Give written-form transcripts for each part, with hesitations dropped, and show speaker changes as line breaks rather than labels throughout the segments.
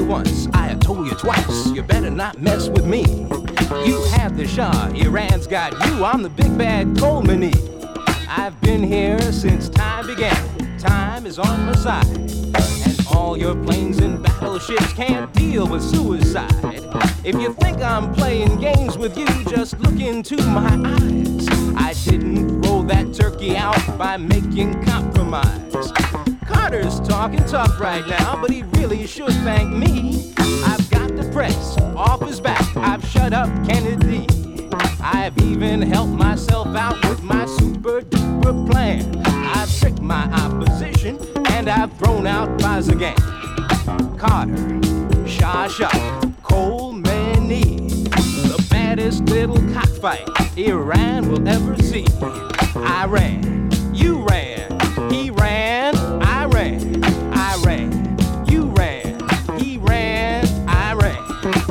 once, I told you twice, you better not mess with me. You have the Shah, Iran's got you, I'm the big bad Khomeini. I've been here since time began, time is on my side. And all your planes and battleships can't deal with suicide. If you think I'm playing games with you, just look into my eyes. I didn't throw that turkey out by making compromise. Carter's talking tough right now, but he really should thank me. I've got the press off his back, I've shut up Kennedy. I've even helped myself out with my super duper plan. I've tricked my opposition and I've thrown out Bazagan. Carter, Shah, Khomeini, the baddest little cockfight Iran will ever see. I ran, you ran, he ran, I ran, you ran, he ran, I ran.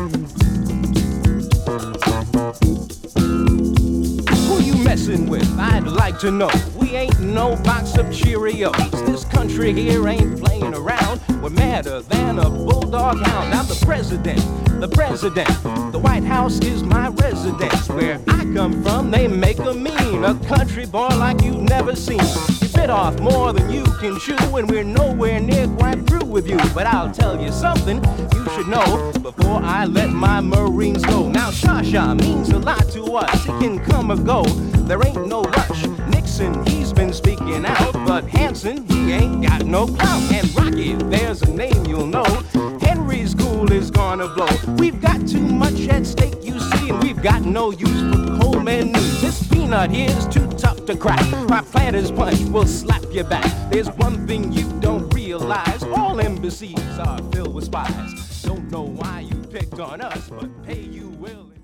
Who you messing with? I'd like to know. We ain't no box of Cheerios. This country here ain't playing around. We're madder than a bulldog hound. I'm the president. The White House is my residence. Where I come from, they make a mean. A country boy like you've never seen. You bit off more than you can chew, and we're nowhere near quite through with you. But I'll tell you something you should know before I let my Marines go. Now Shah means a lot to us. It can come or go. There ain't no rush. Nixon, he's been speaking out, but Hanson, he ain't got no clout. And Rocky, there's a name you'll know. Henry's cool is gonna blow. We've got too much at stake, you see, and we've got no use for Coleman news. This peanut here's too tough to crack. My planter's punch will slap you back. There's one thing you don't realize. All embassies are filled with spies. Don't know why you picked on us, but pay you will.